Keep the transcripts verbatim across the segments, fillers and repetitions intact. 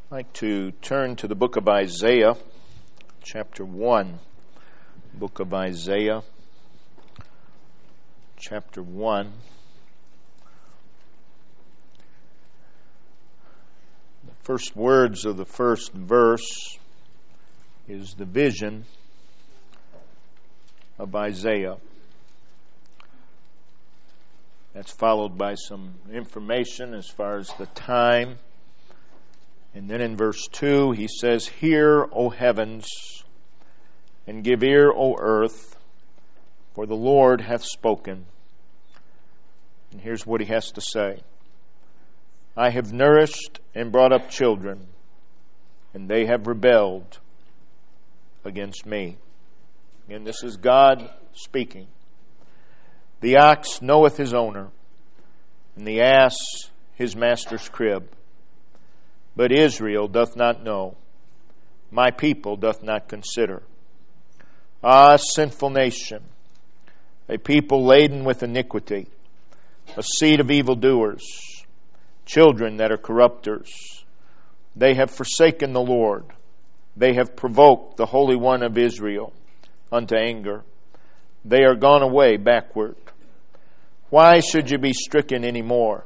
I'd like to turn to the book of Isaiah, chapter one. Book of Isaiah, chapter one. The first words of the first verse is the vision of Isaiah. That's followed by some information as far as the time. And then in verse two, he says, "Hear, O heavens, and give ear, O earth, for the Lord hath spoken." And here's what he has to say. "I have nourished and brought up children, and they have rebelled against me." And this is God speaking. "The ox knoweth his owner, and the ass his master's crib. But Israel doth not know, my people doth not consider. Ah, sinful nation, a people laden with iniquity, a seed of evildoers, children that are corrupters. They have forsaken the Lord. They have provoked the Holy One of Israel unto anger. They are gone away backward. Why should you be stricken any more?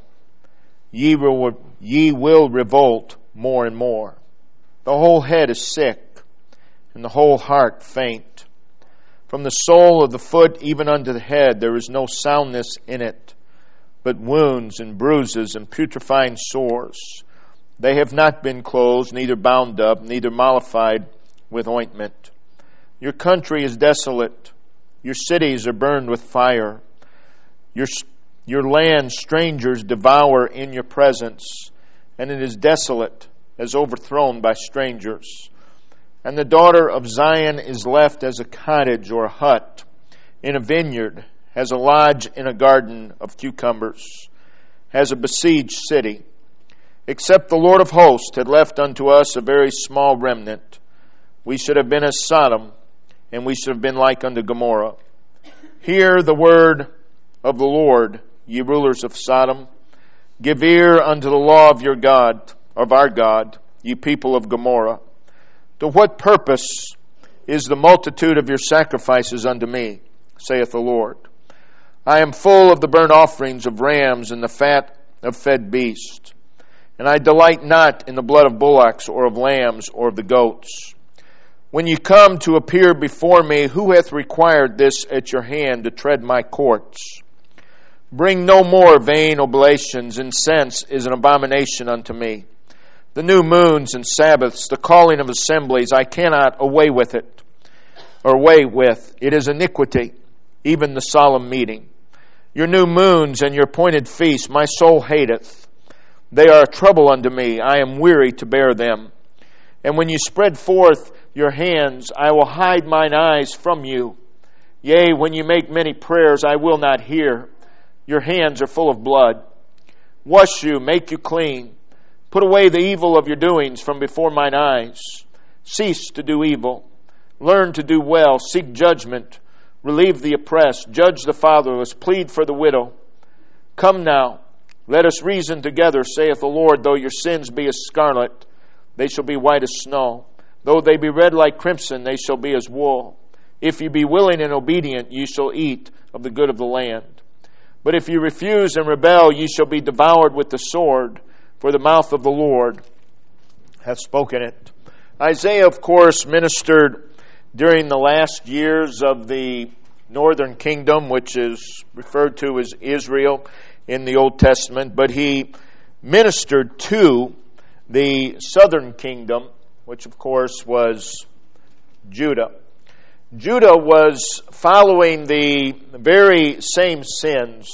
Ye will, ye will revolt more and more. The whole head is sick, and the whole heart faint. From the sole of the foot even unto the head there is no soundness in it, but wounds and bruises and putrefying sores. They have not been closed, neither bound up, neither mollified with ointment. Your country is desolate. Your cities are burned with fire. Your Your land strangers devour in your presence, and it is desolate, as overthrown by strangers. And the daughter of Zion is left as a cottage or a hut in a vineyard, as a lodge in a garden of cucumbers, as a besieged city. Except the Lord of hosts had left unto us a very small remnant, we should have been as Sodom, and we should have been like unto Gomorrah. Hear the word of the Lord, ye rulers of Sodom. Give ear unto the law of your God, of our God, ye people of Gomorrah. To what purpose is the multitude of your sacrifices unto me, saith the Lord? I am full of the burnt offerings of rams and the fat of fed beasts, and I delight not in the blood of bullocks or of lambs or of the goats. When you come to appear before me, who hath required this at your hand to tread my courts? Bring no more vain oblations. Incense is an abomination unto me. The new moons and Sabbaths, the calling of assemblies, I cannot away with it, or away with. It is iniquity, even the solemn meeting. Your new moons and your appointed feasts, my soul hateth. They are a trouble unto me. I am weary to bear them. And when you spread forth your hands, I will hide mine eyes from you. Yea, when you make many prayers, I will not hear. Your hands are full of blood. Wash you, make you clean. Put away the evil of your doings from before mine eyes. Cease to do evil. Learn to do well. Seek judgment. Relieve the oppressed. Judge the fatherless. Plead for the widow. Come now, let us reason together, saith the Lord. Though your sins be as scarlet, they shall be white as snow. Though they be red like crimson, they shall be as wool. If you be willing and obedient, ye shall eat of the good of the land. But if you refuse and rebel, ye shall be devoured with the sword, for the mouth of the Lord hath spoken it. Isaiah, of course, ministered during the last years of the northern kingdom, which is referred to as Israel in the Old Testament, but he ministered to the southern kingdom, which of course was Judah. Judah was following the very same sins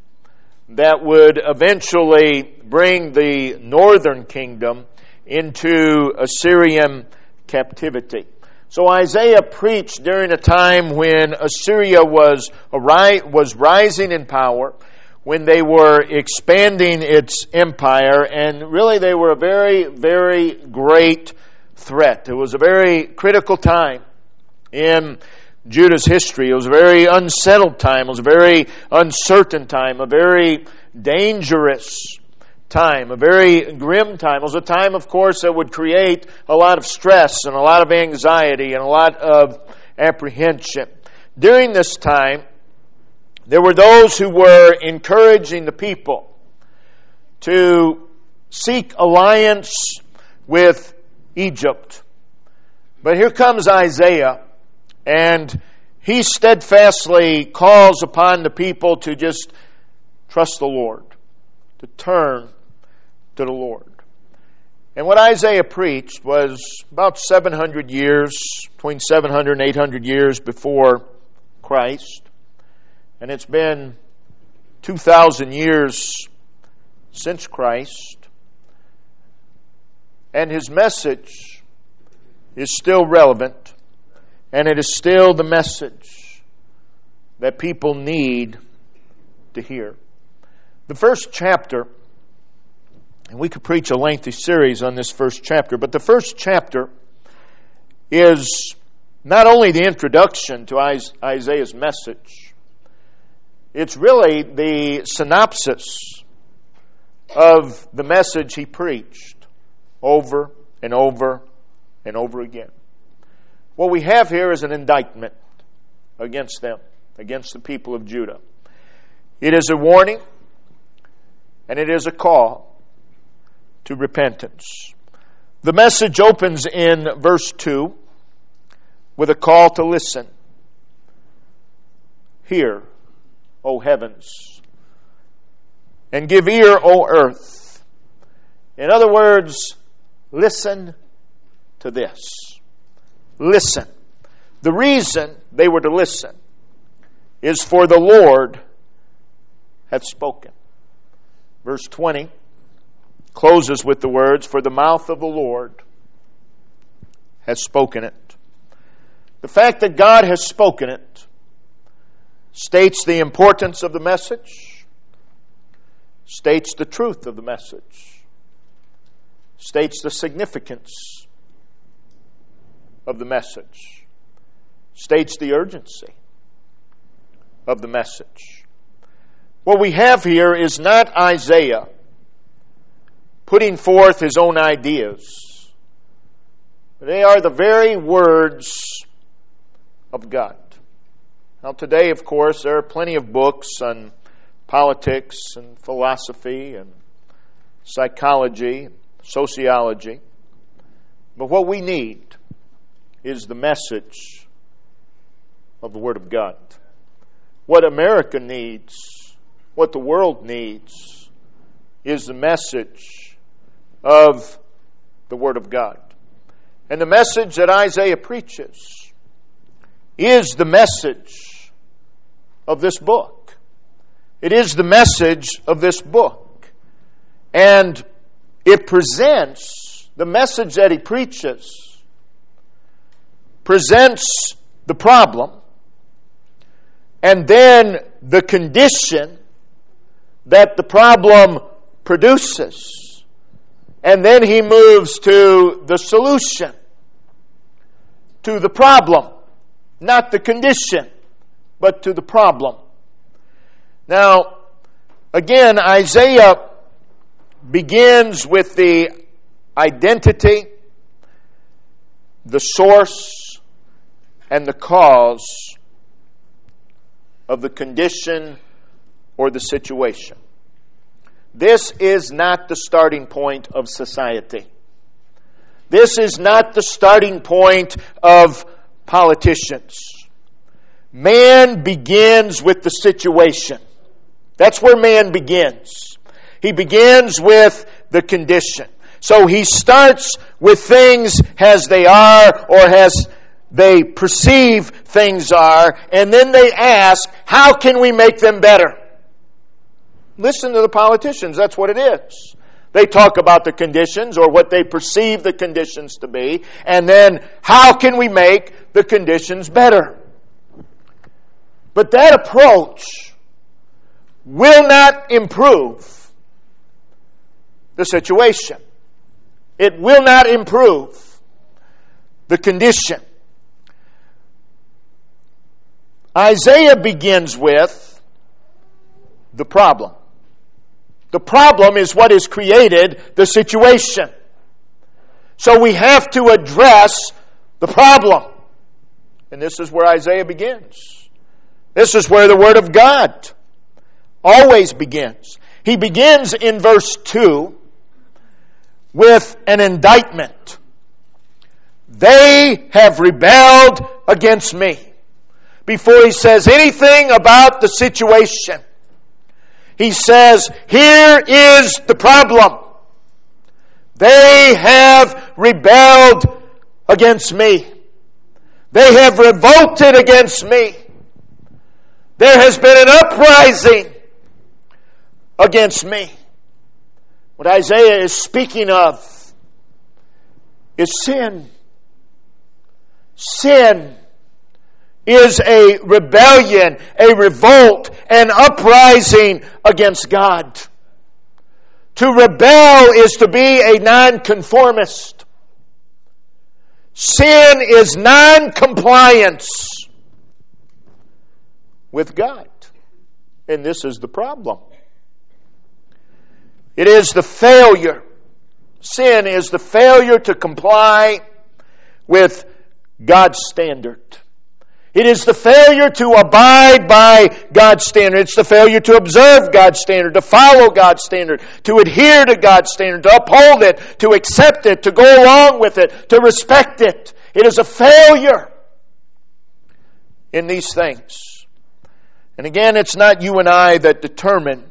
that would eventually bring the northern kingdom into Assyrian captivity. So Isaiah preached during a time when Assyria was was rising in power, when they were expanding its empire, and really they were a very, very great threat. It was a very critical time in Judah's history. It was a very unsettled time. It was a very uncertain time, a very dangerous time, a very grim time. It was a time, of course, that would create a lot of stress and a lot of anxiety and a lot of apprehension. During this time, there were those who were encouraging the people to seek alliance with Egypt. But here comes Isaiah, and he steadfastly calls upon the people to just trust the Lord, to turn to the Lord. And what Isaiah preached was about seven hundred years, between seven hundred and eight hundred years before Christ. And it's been two thousand years since Christ. And his message is still relevant. And it is still the message that people need to hear. The first chapter, and we could preach a lengthy series on this first chapter, but the first chapter is not only the introduction to Isaiah's message, it's really the synopsis of the message he preached over and over and over again. What we have here is an indictment against them, against the people of Judah. It is a warning and it is a call to repentance. The message opens in verse two with a call to listen. Hear, O heavens, and give ear, O earth. In other words, listen to this. Listen. The reason they were to listen is for the Lord hath spoken. Verse twenty closes with the words, for the mouth of the Lord has spoken it. The fact that God has spoken it states the importance of the message, states the truth of the message, states the significance of the message, states the urgency of the message. What we have here is not Isaiah putting forth his own ideas. They are the very words of God. Now today, of course, there are plenty of books on politics and philosophy and psychology, sociology. But what we need is the message of the Word of God. What America needs, what the world needs, is the message of the Word of God. And the message that Isaiah preaches is the message of this book. It is the message of this book. And it presents, the message that he preaches, presents the problem, and then the condition that the problem produces. And then he moves to the solution to the problem. Not the condition, but to the problem. Now, again, Isaiah begins with the identity, the source, and the cause of the condition or the situation. This is not the starting point of society. This is not the starting point of politicians. Man begins with the situation. That's where man begins. He begins with the condition. So he starts with things as they are or as they perceive things are, and then they ask, how can we make them better? Listen to the politicians. That's what it is. They talk about the conditions or what they perceive the conditions to be, and then how can we make the conditions better? But that approach will not improve the situation. It will not improve the condition. Isaiah begins with the problem. The problem is what has created the situation. So we have to address the problem. And this is where Isaiah begins. This is where the Word of God always begins. He begins in verse two with an indictment. They have rebelled against me. Before he says anything about the situation, he says, here is the problem. They have rebelled against me. They have revolted against me. There has been an uprising against me. What Isaiah is speaking of is sin. Sin is a rebellion, a revolt, an uprising against God. To rebel is to be a nonconformist. Sin is non-compliance with God. And this is the problem. It is the failure. Sin is the failure to comply with God's standard. It is the failure to abide by God's standard. It's the failure to observe God's standard, to follow God's standard, to adhere to God's standard, to uphold it, to accept it, to go along with it, to respect it. It is a failure in these things. And again, it's not you and I that determine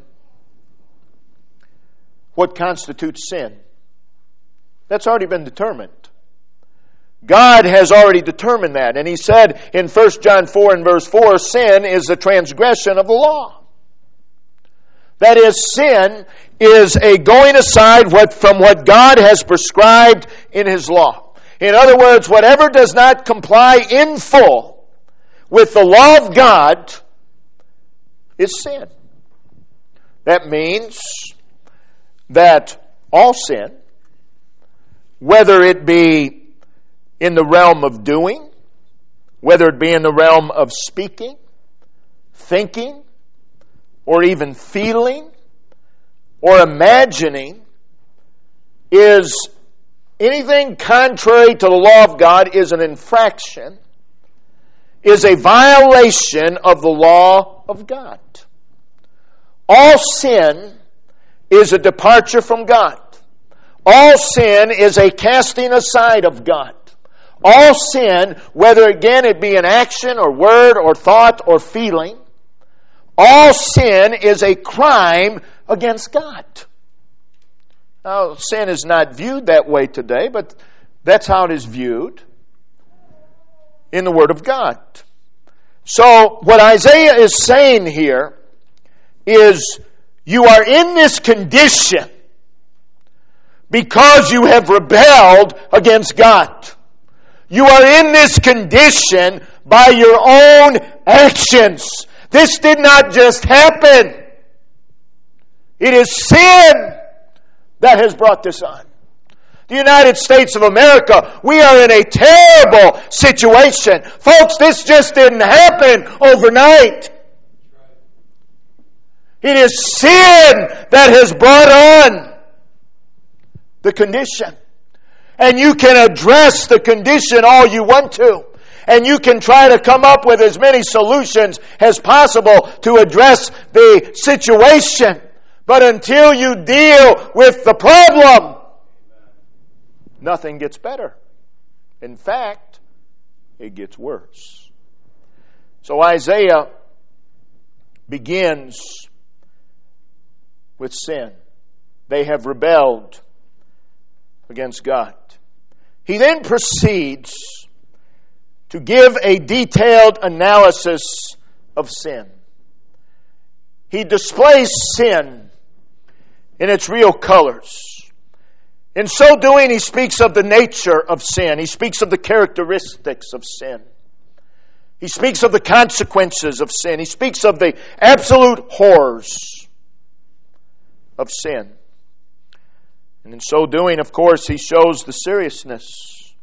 what constitutes sin. That's already been determined. God has already determined that. And He said in First John four and verse four, sin is the transgression of the law. That is, sin is a going aside what, from what God has prescribed in His law. In other words, whatever does not comply in full with the law of God is sin. That means that all sin, whether it be in the realm of doing, whether it be in the realm of speaking, thinking, or even feeling, or imagining, is anything contrary to the law of God is an infraction, is a violation of the law of God. All sin is a departure from God. All sin is a casting aside of God. All sin, whether again it be an action or word or thought or feeling, all sin is a crime against God. Now, sin is not viewed that way today, but that's how it is viewed in the Word of God. So, what Isaiah is saying here is, you are in this condition because you have rebelled against God. You are in this condition by your own actions. This did not just happen. It is sin that has brought this on. The United States of America, we are in a terrible situation. Folks, this just didn't happen overnight. It is sin that has brought on the condition. And you can address the condition all you want to. And you can try to come up with as many solutions as possible to address the situation. But until you deal with the problem, nothing gets better. In fact, it gets worse. So Isaiah begins with sin. They have rebelled against God. He then proceeds to give a detailed analysis of sin. He displays sin in its real colors. In so doing, he speaks of the nature of sin. He speaks of the characteristics of sin. He speaks of the consequences of sin. He speaks of the absolute horrors of sin. And in so doing, of course, he shows the seriousness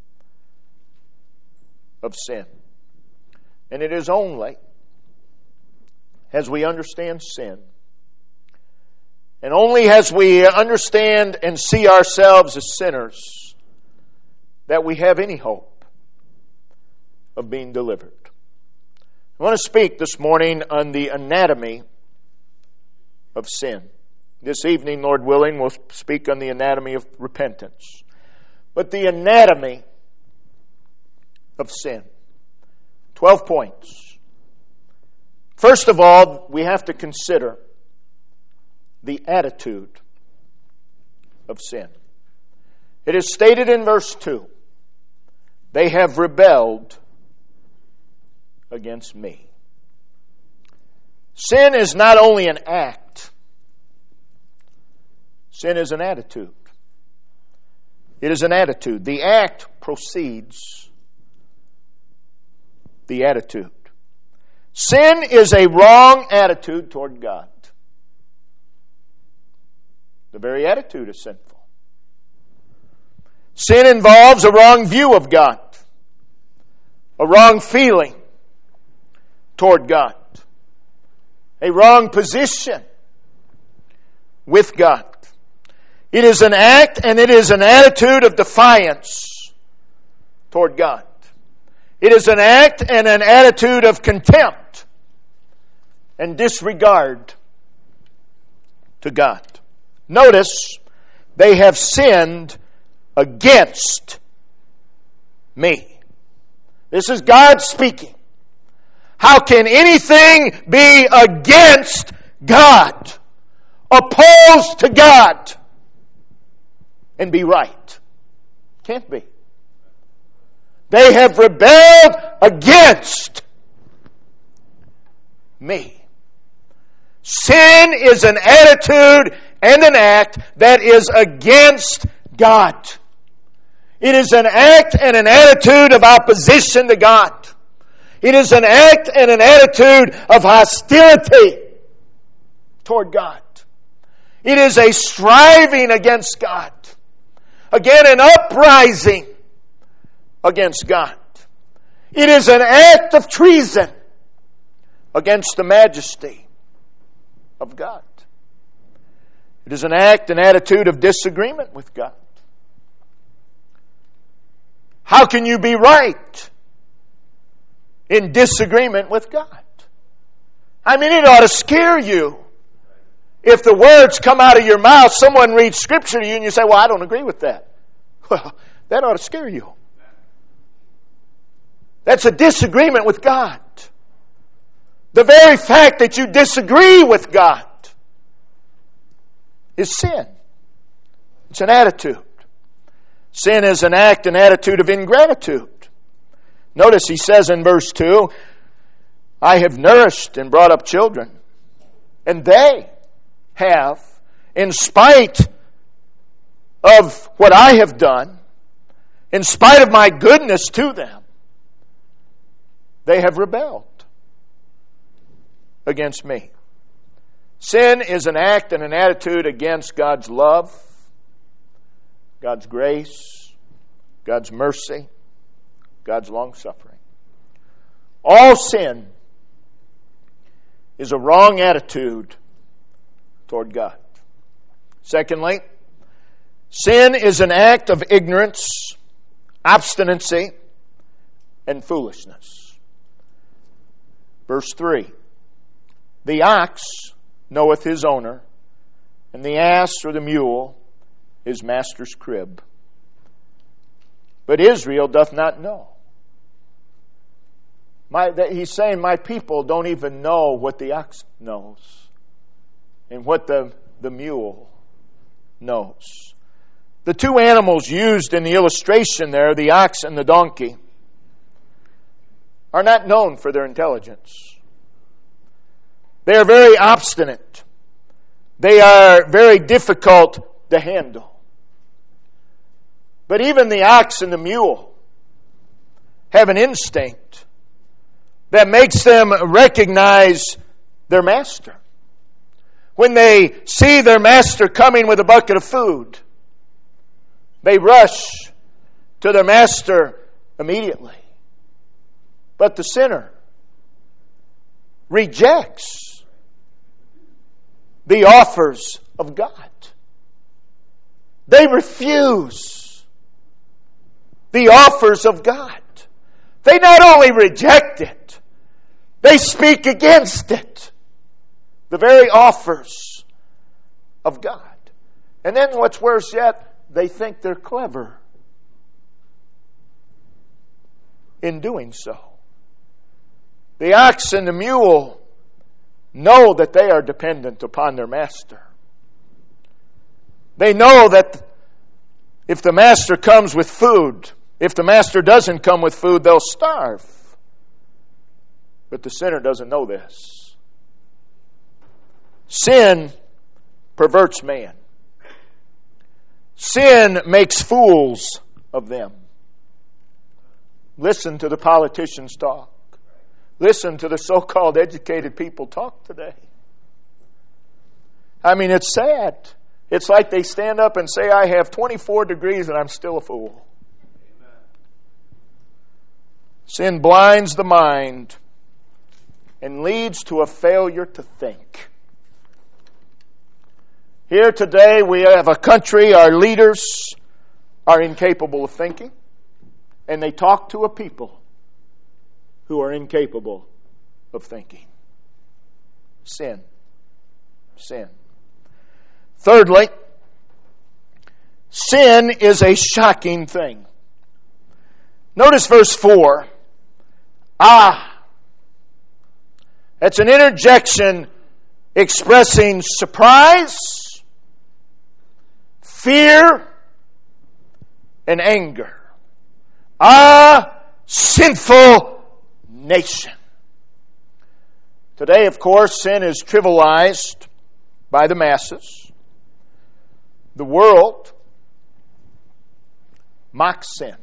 of sin. And it is only as we understand sin And only as we understand and see ourselves as sinners that we have any hope of being delivered. I want to speak this morning on the anatomy of sin. This evening, Lord willing, we'll speak on the anatomy of repentance. But the anatomy of sin. Twelve points. First of all, we have to consider the attitude of sin. It is stated in verse two, they have rebelled against me. Sin is not only an act, sin is an attitude. It is an attitude. The act precedes the attitude. Sin is a wrong attitude toward God. The very attitude is sinful. Sin involves a wrong view of God, a wrong feeling toward God, a wrong position with God. It is an act and it is an attitude of defiance toward God. It is an act and an attitude of contempt and disregard to God. Notice, they have sinned against me. This is God speaking. How can anything be against God, opposed to God, and be right? Can't be. They have rebelled against me. Sin is an attitude and an act that is against God. It is an act and an attitude of opposition to God. It is an act and an attitude of hostility toward God. It is a striving against God. Again, an uprising against God. It is an act of treason against the majesty of God. It is an act and attitude of disagreement with God. How can you be right in disagreement with God? I mean, it ought to scare you. If the words come out of your mouth, someone reads Scripture to you and you say, well, I don't agree with that. Well, that ought to scare you. That's a disagreement with God. The very fact that you disagree with God is sin. It's an attitude. Sin is an act and attitude of ingratitude. Notice he says in verse two, I have nourished and brought up children, and they have, in spite of what I have done, in spite of my goodness to them, they have rebelled against me. Sin is an act and an attitude against God's love, God's grace, God's mercy, God's long-suffering. All sin is a wrong attitude toward God. Secondly, sin is an act of ignorance, obstinacy, and foolishness. Verse three, the ox knoweth his owner, and the ass or the mule his master's crib. But Israel doth not know. My, he's saying, my people don't even know what the ox knows and what the, the mule knows. The two animals used in the illustration there, the ox and the donkey, are not known for their intelligence. They are very obstinate. They are very difficult to handle. But even the ox and the mule have an instinct that makes them recognize their master. When they see their master coming with a bucket of food, they rush to their master immediately. But the sinner rejects the offers of God. They refuse the offers of God. They not only reject it, they speak against it. The very offers of God. And then what's worse yet, they think they're clever in doing so. The ox and the mule know that they are dependent upon their master. They know that if the master comes with food, if the master doesn't come with food, they'll starve. But the sinner doesn't know this. Sin perverts man. Sin makes fools of them. Listen to the politicians talk. Listen to the so-called educated people talk today. I mean, it's sad. It's like they stand up and say, I have twenty-four degrees and I'm still a fool. Amen. Sin blinds the mind and leads to a failure to think. Here today we have a country, our leaders are incapable of thinking, and they talk to a people who are incapable of thinking. Sin. Sin. Thirdly, sin is a shocking thing. Notice verse four. Ah! That's an interjection expressing surprise, fear, and anger. Ah, sinful nation. Today, of course, sin is trivialized by the masses. The world mocks sin.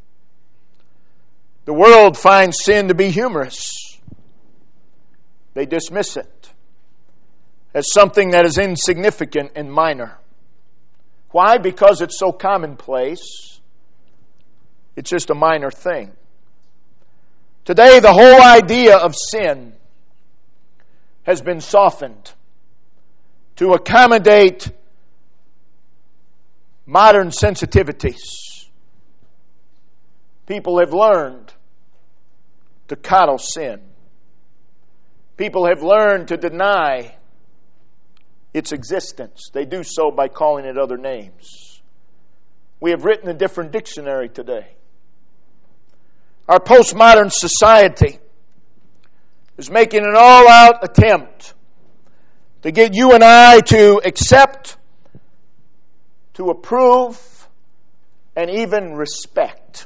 The world finds sin to be humorous. They dismiss it as something that is insignificant and minor. Why? Because it's so commonplace. It's just a minor thing. Today, the whole idea of sin has been softened to accommodate modern sensitivities. People have learned to coddle sin. People have learned to deny its existence. They do so by calling it other names. We have written a different dictionary today. Our postmodern society is making an all-out attempt to get you and I to accept, to approve, and even respect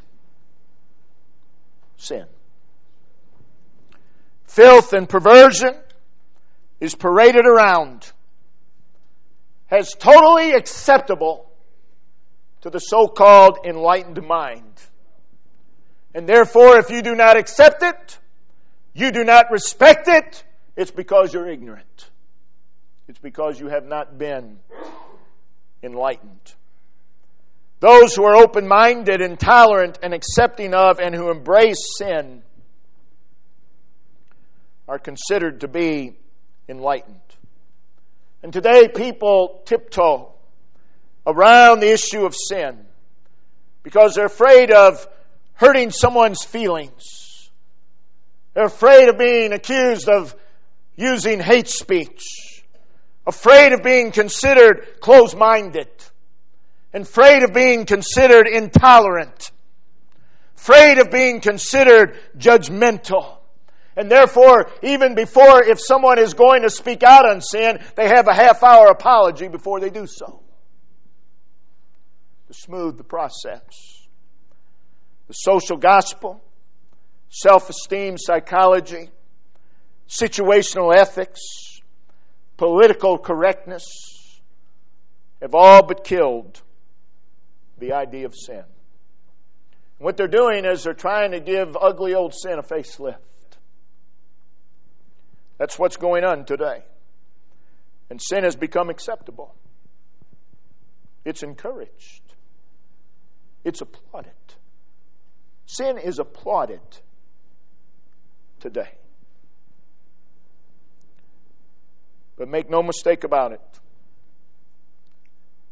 sin. Filth and perversion is paraded around as totally acceptable to the so-called enlightened mind. And therefore, if you do not accept it, you do not respect it, it's because you're ignorant. It's because you have not been enlightened. Those who are open-minded and tolerant and accepting of and who embrace sin are considered to be enlightened. And today people tiptoe around the issue of sin because they're afraid of hurting someone's feelings. They're afraid of being accused of using hate speech. Afraid of being considered closed-minded. And afraid of being considered intolerant. Afraid of being considered judgmental. And therefore, even before, if someone is going to speak out on sin, they have a half-hour apology before they do so. To smooth the process. The social gospel, self-esteem psychology, situational ethics, political correctness have all but killed the idea of sin. What they're doing is they're trying to give ugly old sin a facelift. That's what's going on today. And sin has become acceptable. It's encouraged. It's applauded. Sin is applauded today. But make no mistake about it.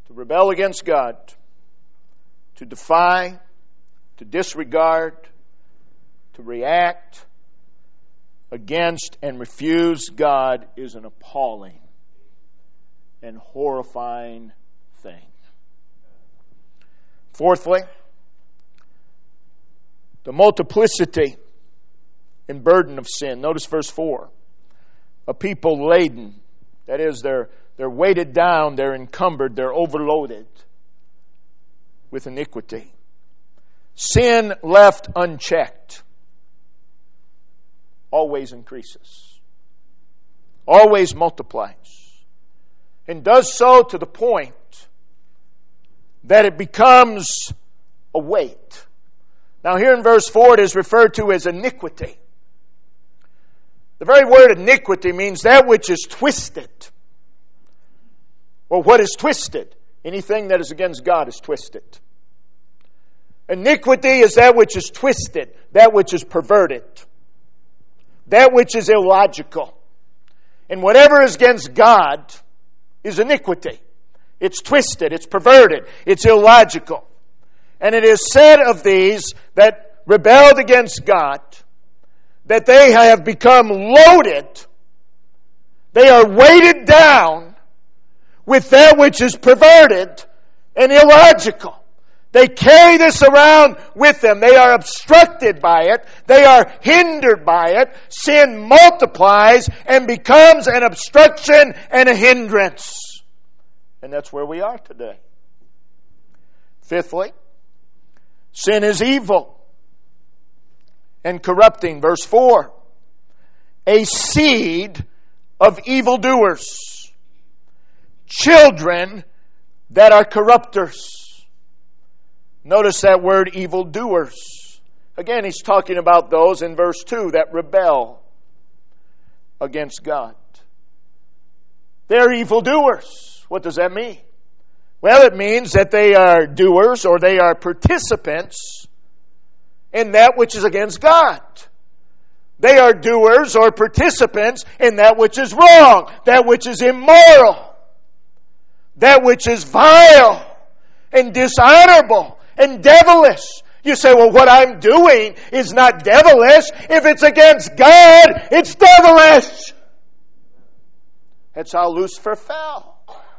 To rebel against God, to defy, to disregard, to react against and refuse God is an appalling and horrifying thing. Fourthly, the multiplicity and burden of sin. Notice verse four. A people laden, that is, they're, they're weighted down, they're encumbered, they're overloaded with iniquity. Sin left unchecked always increases, always multiplies, and does so to the point that it becomes a weight. Now here in verse four it is referred to as iniquity. The very word iniquity means that which is twisted. Well, what is twisted? Anything that is against God is twisted. Iniquity is that which is twisted, that which is perverted, that which is illogical. And whatever is against God is iniquity. It's twisted, it's perverted, it's illogical. And it is said of these that rebelled against God, that they have become loaded, they are weighted down with that which is perverted and illogical. They carry this around with them. They are obstructed by it. They are hindered by it. Sin multiplies and becomes an obstruction and a hindrance. And that's where we are today. Fifthly, sin is evil and corrupting. Verse four. A seed of evildoers, children that are corrupters. Notice that word evildoers. Again, he's talking about those in verse two that rebel against God. They're evildoers. What does that mean? Well, it means that they are doers or they are participants in that which is against God. They are doers or participants in that which is wrong, that which is immoral, that which is vile and dishonorable and devilish. You say, well, what I'm doing is not devilish. If it's against God, it's devilish. That's how Lucifer fell.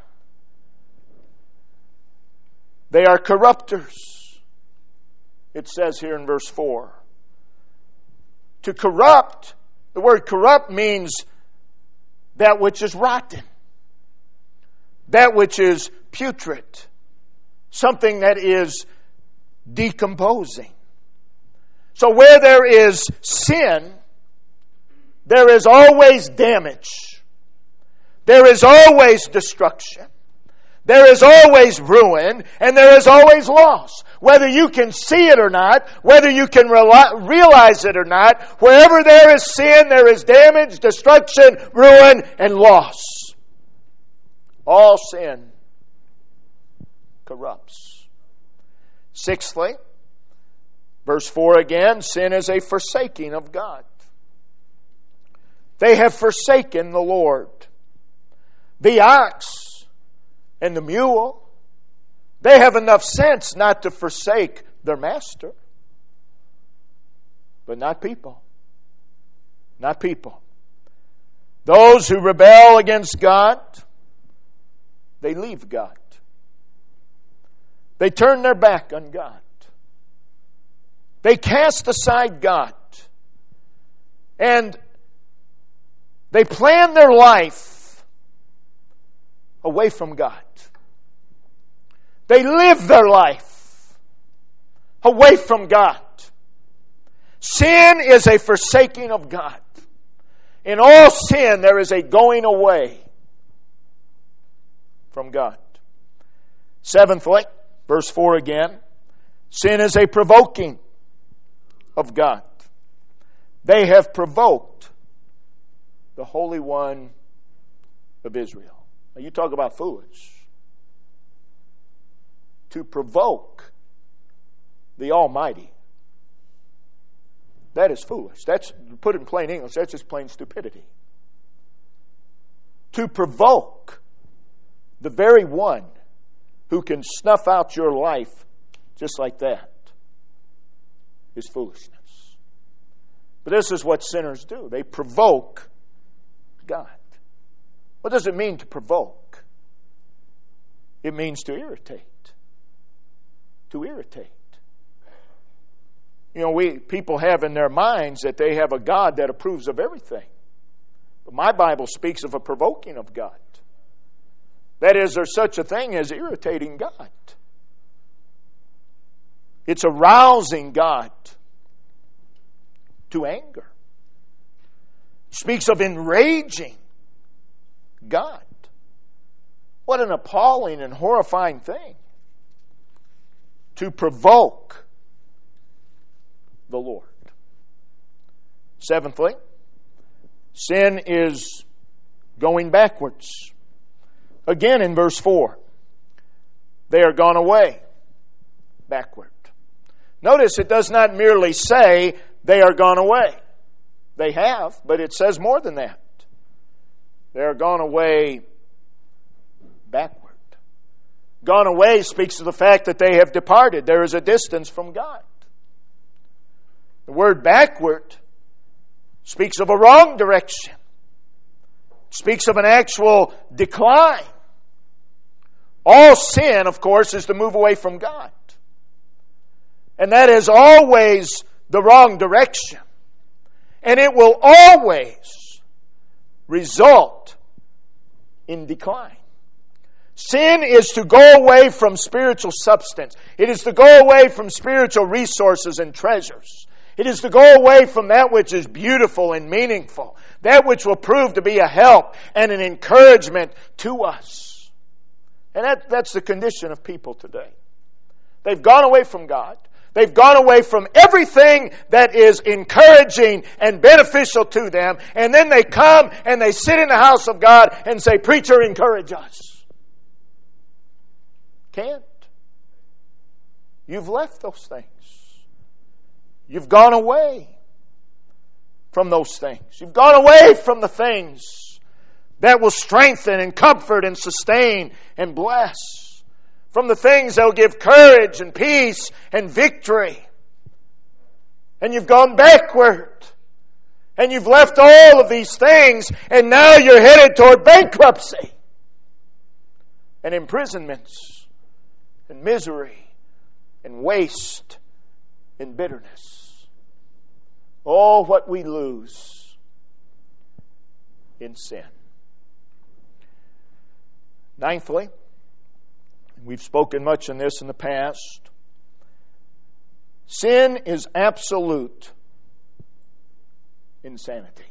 They are corrupters. It says here in verse four. To corrupt, the word corrupt means that which is rotten, that which is putrid, something that is decomposing. So where there is sin, there is always damage. There is always destruction. There is always ruin, and there is always loss. Whether you can see it or not, whether you can realize it or not, wherever there is sin, there is damage, destruction, ruin, and loss. All sin corrupts. Sixthly, verse four again, sin is a forsaking of God. They have forsaken the Lord. The ox and the mule, they have enough sense not to forsake their master. But not people. Not people. Those who rebel against God, they leave God. They turn their back on God. They cast aside God. And they plan their life away from God. They live their life away from God. Sin is a forsaking of God. In all sin, there is a going away from God. Seventhly, verse four again, sin is a provoking of God. They have provoked the Holy One of Israel. Now you talk about foolish. To provoke the Almighty. That is foolish. That's, put in plain English, that's just plain stupidity. To provoke the very one who can snuff out your life just like that is foolishness. But this is what sinners do. They provoke God. What does it mean to provoke? It means to irritate. To irritate. You know, we people have in their minds that they have a God that approves of everything. But my Bible speaks of a provoking of God. That is, there's such a thing as irritating God. It's arousing God to anger. It speaks of enraging God. What an appalling and horrifying thing to provoke the Lord. Seventhly, sin is going backwards. Again in verse four, they are gone away backward. Notice it does not merely say they are gone away. They have, but it says more than that. They are gone away backward. Gone away speaks of the fact that they have departed. There is a distance from God. The word backward speaks of a wrong direction. It speaks of an actual decline. All sin, of course, is to move away from God. And that is always the wrong direction. And it will always result in decline. Sin is to go away from spiritual substance. It is to go away from spiritual resources and treasures. It is to go away from that which is beautiful and meaningful. That which will prove to be a help and an encouragement to us. And that, that's the condition of people today. They've gone away from God. They've gone away from everything that is encouraging and beneficial to them. And then they come and they sit in the house of God and say, "Preacher, encourage us." Can't. You've left those things. You've gone away from those things. You've gone away from the things that will strengthen and comfort and sustain and bless. From the things that will give courage and peace and victory. And you've gone backward. And you've left all of these things, and now you're headed toward bankruptcy and imprisonments and misery and waste and bitterness. Oh, what we lose in sin. Ninthly, we've spoken much on this in the past. Sin is absolute insanity.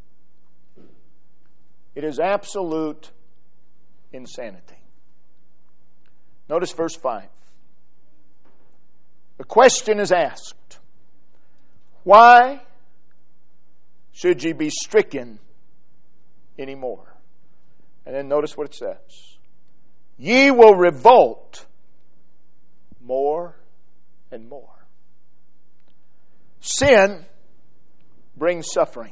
It is absolute insanity. Notice verse five. The question is asked, why should ye be stricken anymore? And then notice what it says. Ye will revolt more and more. Sin brings suffering.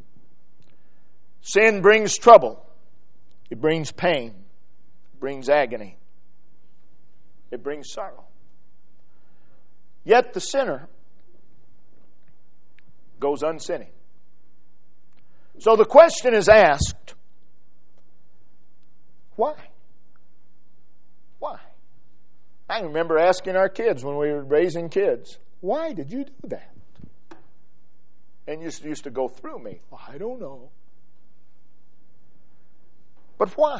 Sin brings trouble. It brings pain. It brings agony. It brings sorrow. Yet the sinner goes unsinning. So the question is asked, why? Why? I remember asking our kids when we were raising kids, why did you do that? And you used to go through me. Well, I don't know. But why?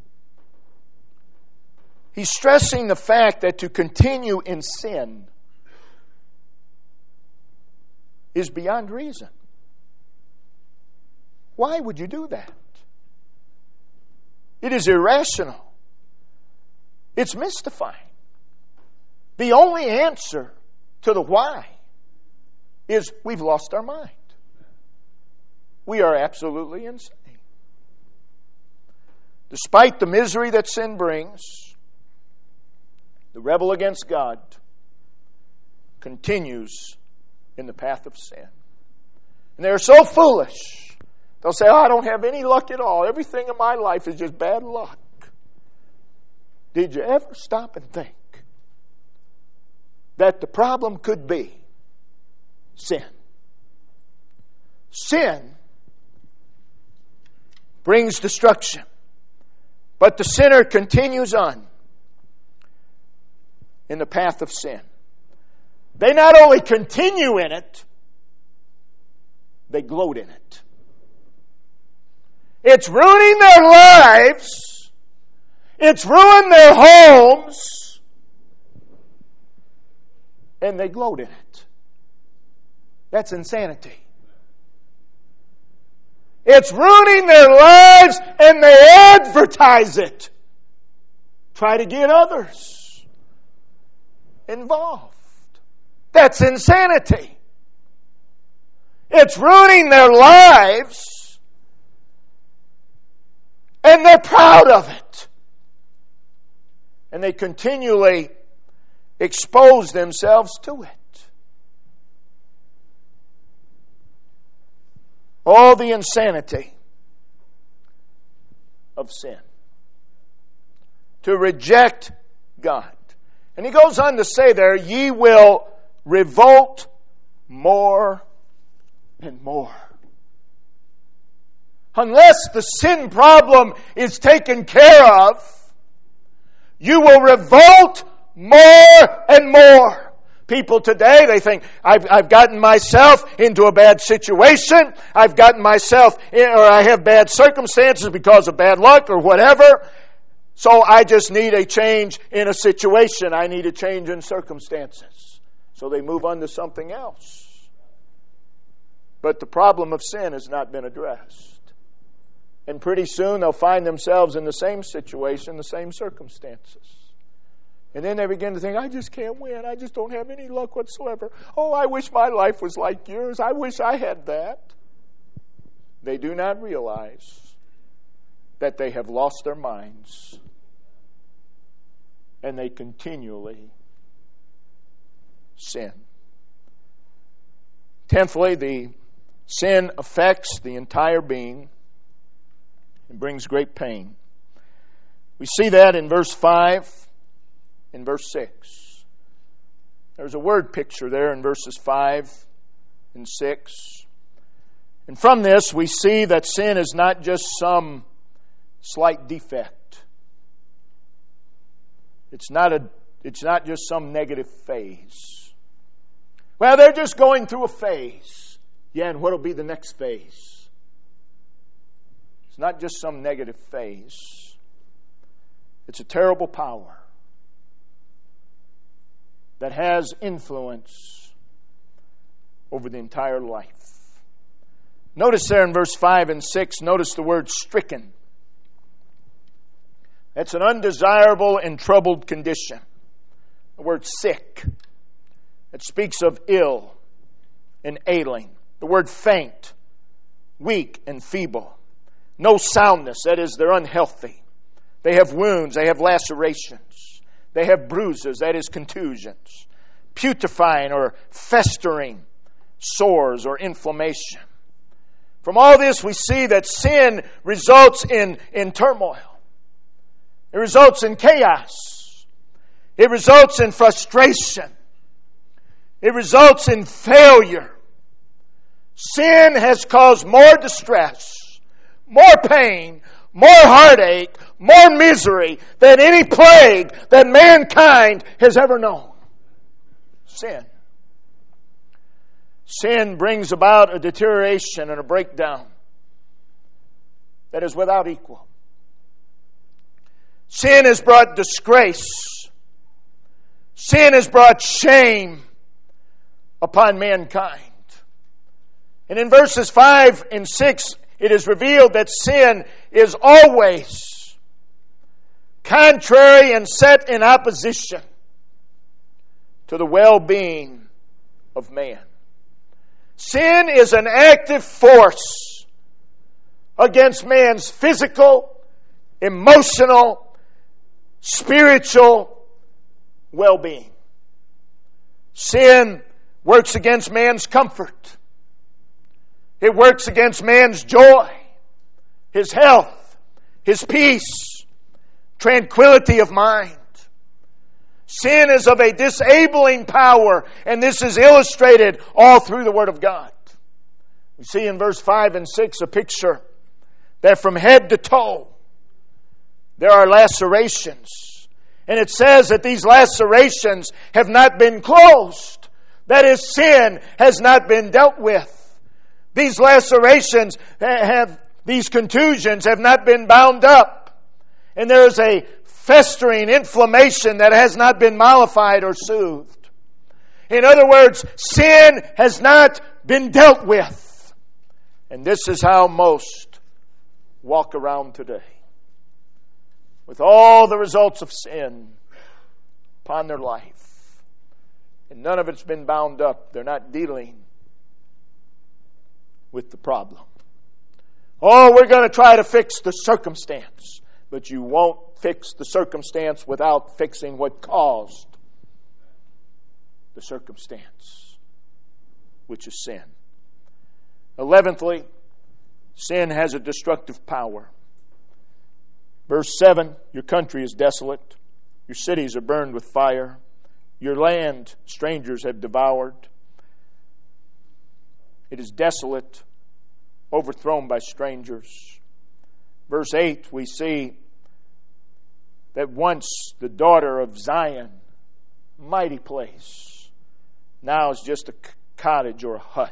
He's stressing the fact that to continue in sin is beyond reason. Why would you do that? It is irrational. It's mystifying. The only answer to the why is we've lost our mind. We are absolutely insane. Despite the misery that sin brings, the rebel against God continues in the path of sin. And they're so foolish. They'll say, oh, I don't have any luck at all. Everything in my life is just bad luck. Did you ever stop and think that the problem could be sin? Sin brings destruction, but the sinner continues on in the path of sin. They not only continue in it, they gloat in it. It's ruining their lives. It's ruined their homes. And they gloat in it. That's insanity. It's ruining their lives and they advertise it. Try to get others involved. That's insanity. It's ruining their lives and they're proud of it. And they continually expose themselves to it. All the insanity of sin. To reject God. And he goes on to say there, ye will revolt more and more. Unless the sin problem is taken care of, you will revolt more and more. People today, they think, I've, I've gotten myself into a bad situation. I've gotten myself, in, or I have bad circumstances because of bad luck or whatever. So I just need a change in a situation. I need a change in circumstances. So they move on to something else. But the problem of sin has not been addressed. And pretty soon they'll find themselves in the same situation, the same circumstances. And then they begin to think, I just can't win. I just don't have any luck whatsoever. Oh, I wish my life was like yours. I wish I had that. They do not realize that they have lost their minds. And they continually sin. Tenthly, the sin affects the entire being and brings great pain. We see that in verse five. In verse six. There's a word picture there in verses five and six. And from this we see that sin is not just some slight defect. It's not a it's not just some negative phase. Well, they're just going through a phase. Yeah, and what'll be the next phase? It's not just some negative phase. It's a terrible power that has influence over the entire life. Notice there in verse five and six, notice the word stricken. That's an undesirable and troubled condition. The word sick. It speaks of ill and ailing. The word faint, weak and feeble. No soundness, that is, they're unhealthy. They have wounds, they have lacerations. They have bruises, that is contusions, putrefying or festering sores or inflammation. From all this we see that sin results in, in turmoil. It results in chaos. It results in frustration. It results in failure. Sin has caused more distress, more pain, more heartache, more misery than any plague that mankind has ever known. Sin. Sin brings about a deterioration and a breakdown that is without equal. Sin has brought disgrace. Sin has brought shame upon mankind. And in verses five and six, it is revealed that sin is always contrary and set in opposition to the well-being of man. Sin is an active force against man's physical, emotional, spiritual well-being. Sin works against man's comfort. It works against man's joy, his health, his peace, tranquility of mind. Sin is of a disabling power, and this is illustrated all through the Word of God. We see in verse five and six a picture that from head to toe there are lacerations. And it says that these lacerations have not been closed. That is, sin has not been dealt with. These lacerations have, these contusions have not been bound up. And there is a festering inflammation that has not been mollified or soothed. In other words, sin has not been dealt with. And this is how most walk around today, with all the results of sin upon their life. And none of it's been bound up. They're not dealing with the problem. Oh, we're going to try to fix the circumstance. But you won't fix the circumstance without fixing what caused the circumstance, which is sin. Eleventhly, sin has a destructive power. Verse seven, your country is desolate. Your cities are burned with fire. Your land strangers have devoured. It is desolate, overthrown by strangers. Verse eight, we see that once the daughter of Zion, mighty place, now is just a cottage or a hut.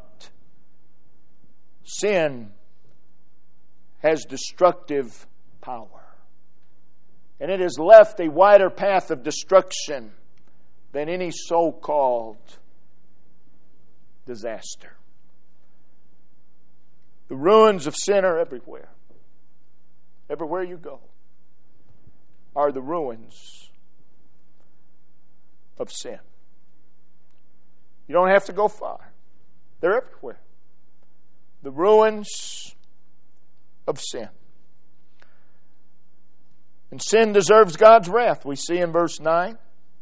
Sin has destructive power. And it has left a wider path of destruction than any so-called disaster. The ruins of sin are everywhere. Everywhere you go are the ruins of sin. You don't have to go far. They're everywhere. The ruins of sin. And sin deserves God's wrath. We see in verse nine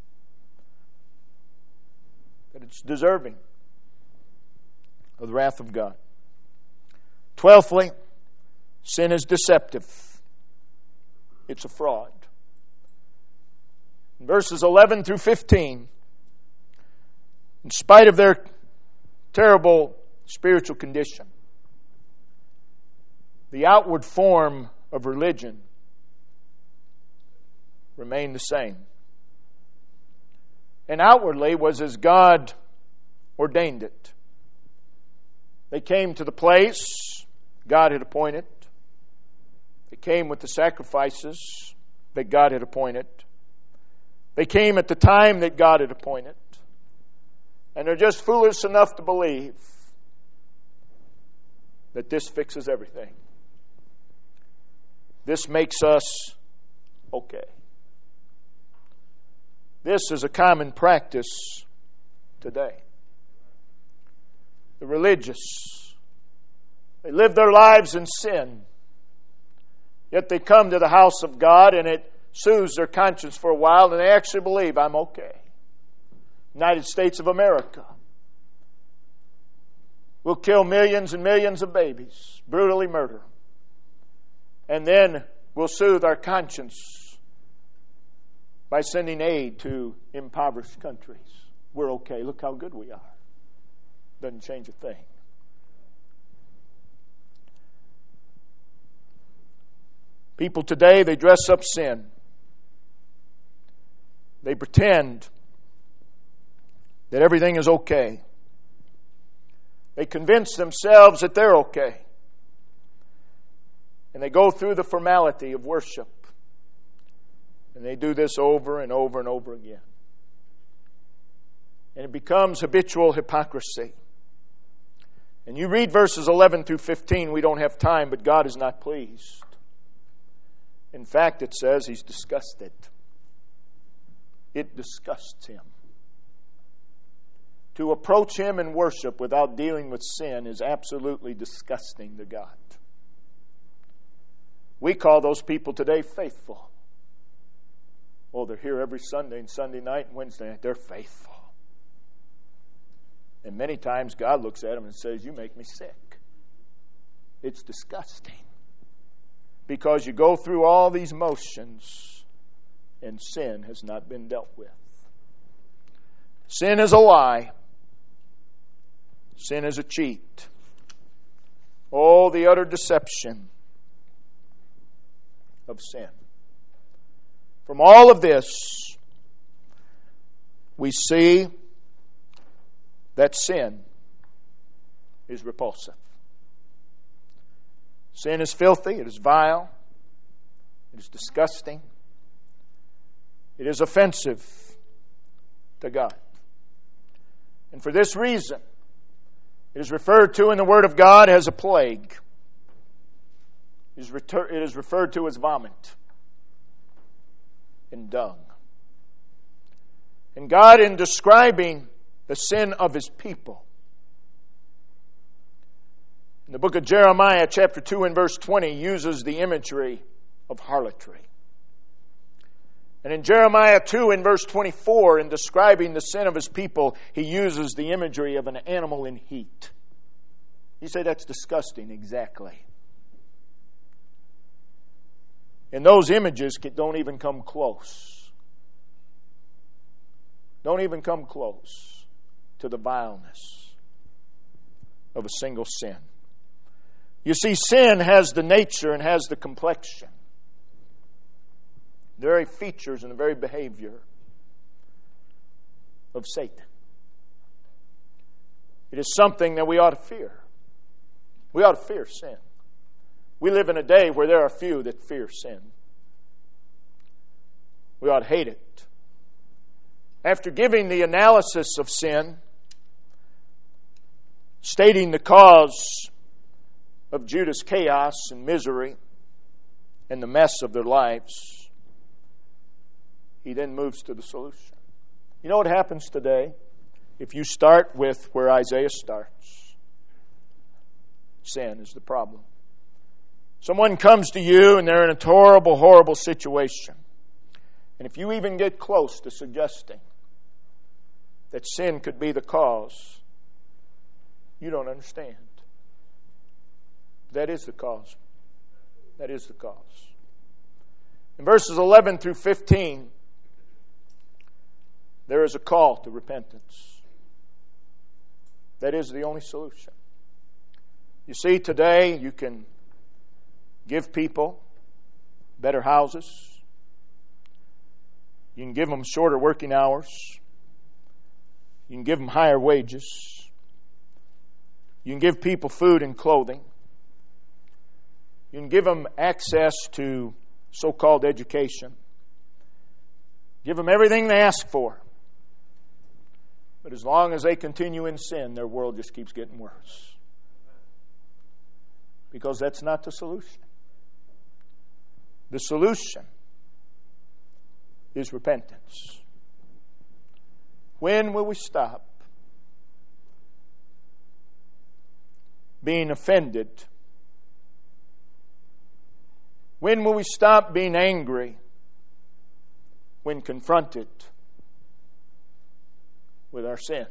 that it's deserving of the wrath of God. Twelfthly, sin is deceptive. It's a fraud. In verses eleven through fifteen, in spite of their terrible spiritual condition, the outward form of religion remained the same. And outwardly was as God ordained it. They came to the place God had appointed. They came with the sacrifices that God had appointed. They came at the time that God had appointed. And they're just foolish enough to believe that this fixes everything. This makes us okay. This is a common practice today. The religious, they live their lives in sin. Yet they come to the house of God and it soothes their conscience for a while and they actually believe, I'm okay. United States of America. We'll kill millions and millions of babies, brutally murder. And then we'll soothe our conscience by sending aid to impoverished countries. We're okay. Look how good we are. Doesn't change a thing. People today, they dress up sin. They pretend that everything is okay. They convince themselves that they're okay. And they go through the formality of worship. And they do this over and over and over again. And it becomes habitual hypocrisy. And you read verses eleven through fifteen, we don't have time, but God is not pleased. In fact, it says He's disgusted. It disgusts Him. To approach Him in worship without dealing with sin is absolutely disgusting to God. We call those people today faithful. Oh, they're here every Sunday and Sunday night and Wednesday night. They're faithful. And many times God looks at them and says, you make me sick. It's disgusting. Because you go through all these motions and sin has not been dealt with. Sin is a lie. Sin is a cheat. Oh, the utter deception of sin. From all of this, we see that sin is repulsive. Sin is filthy, it is vile, it is disgusting, it is offensive to God. And for this reason, it is referred to in the Word of God as a plague. It is, retur- it is referred to as vomit and dung. And God, in describing the sin of His people, in the book of Jeremiah, chapter two and verse twenty, uses the imagery of harlotry. And in Jeremiah two and verse twenty-four, in describing the sin of His people, He uses the imagery of an animal in heat. You say that's disgusting. Exactly. And those images don't even come close. Don't even come close to the vileness of a single sin. You see, sin has the nature and has the complexion, the very features and the very behavior of Satan. It is something that we ought to fear. We ought to fear sin. We live in a day where there are few that fear sin. We ought to hate it. After giving the analysis of sin, stating the cause of Judah's chaos and misery and the mess of their lives, he then moves to the solution. You know what happens today? If you start with where Isaiah starts, sin is the problem. Someone comes to you and they're in a horrible, horrible situation. And if you even get close to suggesting that sin could be the cause, you don't understand. That is the cause. That is the cause. In verses eleven through fifteen, there is a call to repentance. That is the only solution. You see, today you can give people better houses. You can give them shorter working hours. You can give them higher wages. You can give people food and clothing. You can give them access to so-called education. Give them everything they ask for. But as long as they continue in sin, their world just keeps getting worse. Because that's not the solution. The solution is repentance. When will we stop being offended? When will we stop being angry when confronted with our sin?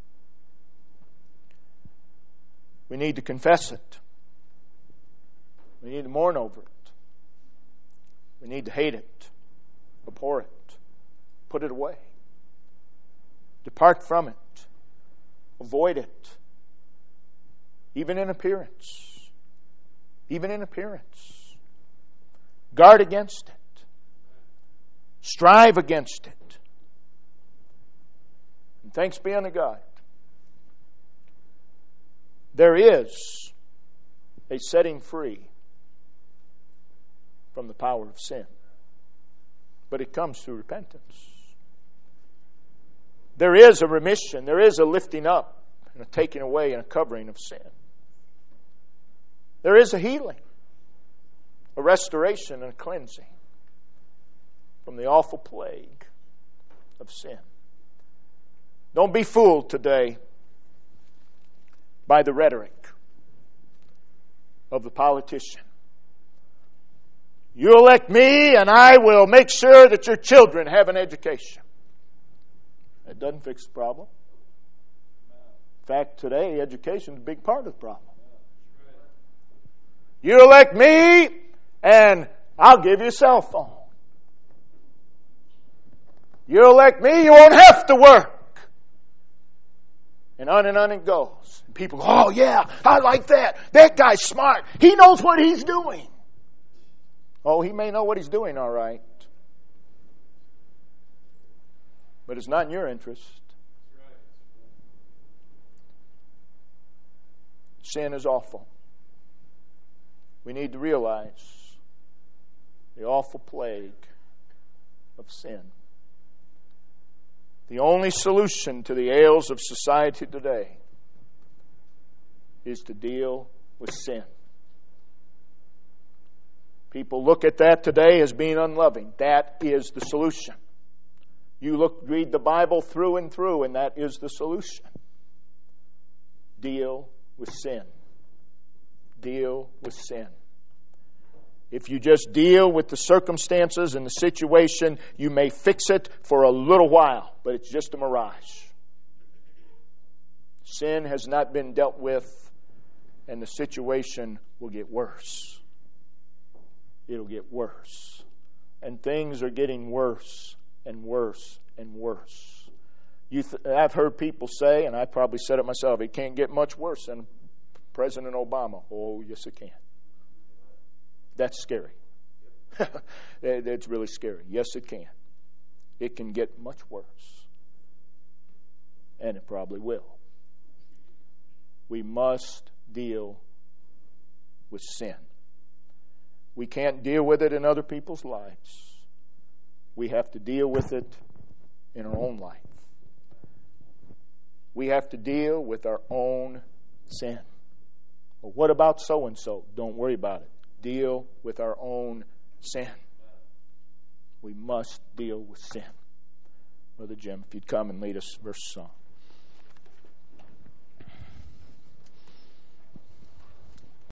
We need to confess it. We need to mourn over it. We need to hate it, abhor it, put it away, depart from it, avoid it, even in appearance, even in appearance. Guard against it. Strive against it. And thanks be unto God, there is a setting free from the power of sin. But it comes through repentance. There is a remission. There is a lifting up and a taking away and a covering of sin. There is a healing, a restoration and a cleansing from the awful plague of sin. Don't be fooled today by the rhetoric of the politician. You elect me and I will make sure that your children have an education. That doesn't fix the problem. In fact, today education is a big part of the problem. You elect me and I'll give you a cell phone. You elect me, you won't have to work. And on and on it goes. And people go, oh yeah, I like that. That guy's smart. He knows what he's doing. Oh, he may know what he's doing, all right. But it's not in your interest. Sin is awful. We need to realize the awful plague of sin. The only solution to the ails of society today is to deal with sin. People look at that today as being unloving. That is the solution. You look, read the Bible through and through, and that is the solution. Deal with sin. Deal with sin. If you just deal with the circumstances and the situation, you may fix it for a little while, but it's just a mirage. Sin has not been dealt with, and the situation will get worse. It'll get worse. And things are getting worse and worse and worse. You th- I've heard people say, and I probably said it myself, it can't get much worse than President Obama. Oh, yes it can. That's scary. That's really scary. Yes, it can. It can get much worse. And it probably will. We must deal with sin. We can't deal with it in other people's lives. We have to deal with it in our own life. We have to deal with our own sin. Well, what about so-and-so? Don't worry about it. Deal with our own sin. We must deal with sin. Brother Jim, if you'd come and lead us verse song.